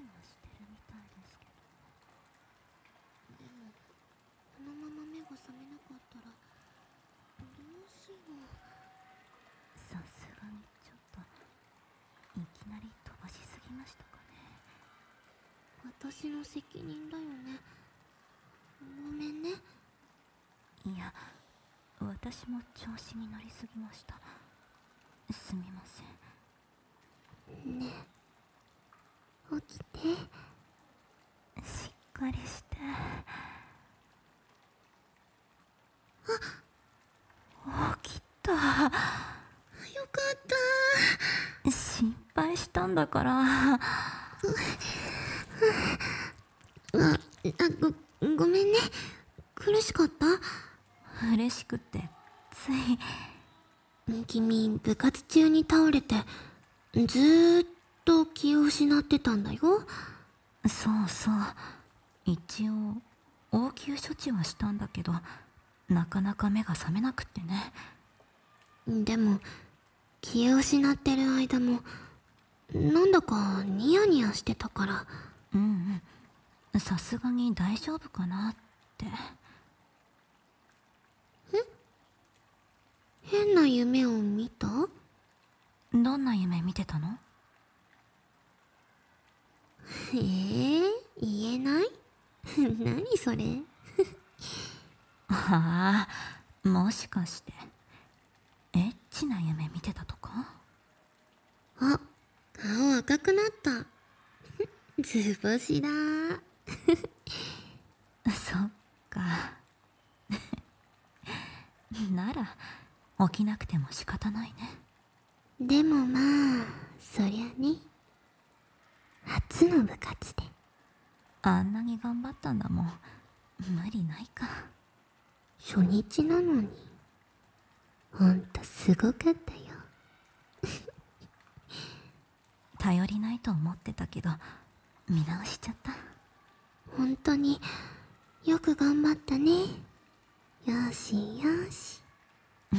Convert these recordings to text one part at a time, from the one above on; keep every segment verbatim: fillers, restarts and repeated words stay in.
はしてるみたいですけど。 でもこのまま目が覚めなかったらどうしよう。 さすがにちょっといきなり飛ばしすぎましたかね。 私の責任だよね。ごめんね。 いや、私も調子に乗りすぎました。すみません。 ねえ、起きて。 しっかりして。あ、起きた。よかった。 心配したんだから。 あ、あ、ご、ごめんね。苦しかった？ 嬉しくてつい。 君、部活中に倒れてずーっと気を失ってたんだよ。 そうそう、一応応急処置はしたんだけど、なかなか目が覚めなくってね。 でも気を失ってる間もなんだかニヤニヤしてたから。 うんうん、さすがに大丈夫かなって。 え？変な夢を見た？ どんな夢見てたの？ えー、言えない何それああ、もしかしてエッチな夢見てたとか？ あ、顔赤くなった図星だそっかなら起きなくても仕方ないね。 でもまあそりゃね、初の部活であんなに頑張ったんだもん、無理ないか。 初日なのにほんとすごかったよ頼りないと思ってたけど見直しちゃった。 本当によく頑張ったね。よしよし。 うんうん、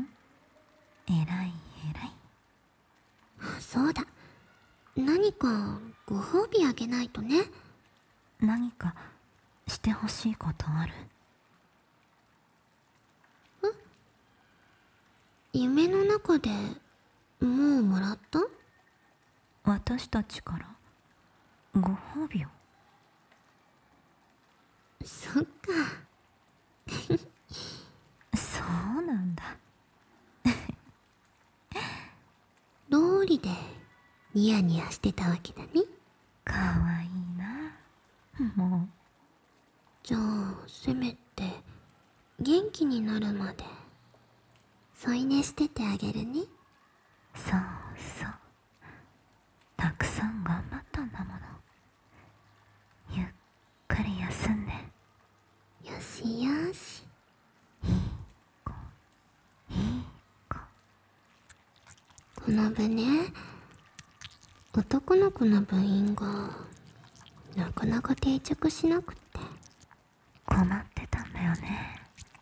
えらいえらい。 そうだ、何かご褒美あげないとね。 何かしてほしいことある？ え？夢の中でもうもらった？ 私たちからご褒美を。 そっかそうなんだ道理でニヤニヤしてたわけだね。 かわいいな。もうじゃあせめて元気になるまで添い寝しててあげるね。 そうそう、たくさん頑張ったんだもの。ゆっくり休んで。 よしよし。 いい子いい子。 この部ね、男の子の部員がなかなか定着しなくて困ってたんだよね。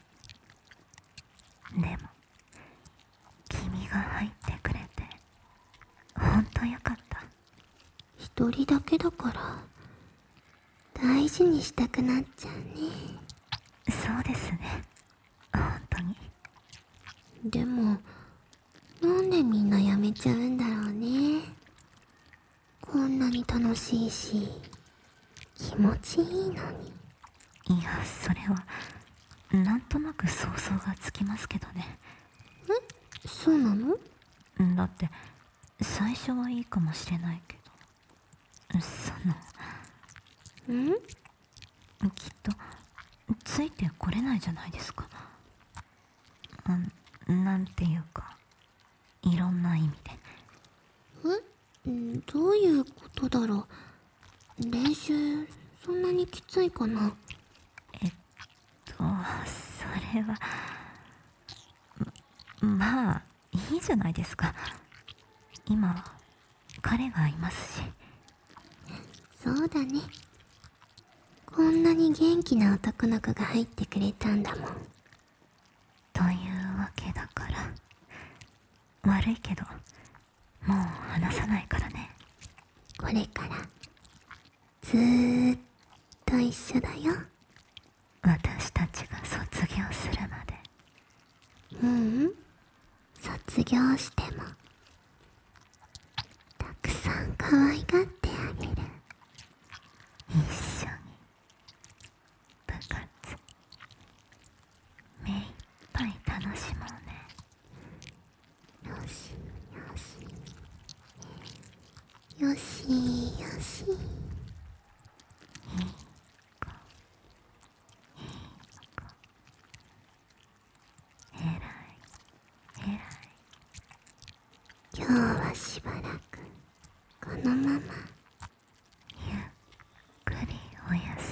でも君が入ってくれてほんとよかった。 一人だけだから大事にしたくなっちゃうね。 そうですね、ほんとに。 でもなんでみんなやめちゃうんだろうね。こんなに楽しいし気持ちいいのに。 いや、それはなんとなく想像がつきますけどね。 え、そうなの？ だって最初はいいかもしれないけど、そのん？ きっとついてこれないじゃないですか。な、なんていうか、いろんな意味で。 え？どういうことだろう。練習そんなにきついかな。 えっとそれはまあいいじゃないですか。今は彼がいますし。 そうだね、こんなに元気な男の子が入ってくれたんだもん。 というわけだから悪いけどもう話さないからね。 これから緒だよ。 私たちが卒業するまで。 ううん、卒業してもたくさん可愛がってあげる。 一緒に部活目いっぱい楽しもうね。 よしよしよしよし。 いい子いい子、えらいえらい。 今日はしばらくこのままゆっくりおやす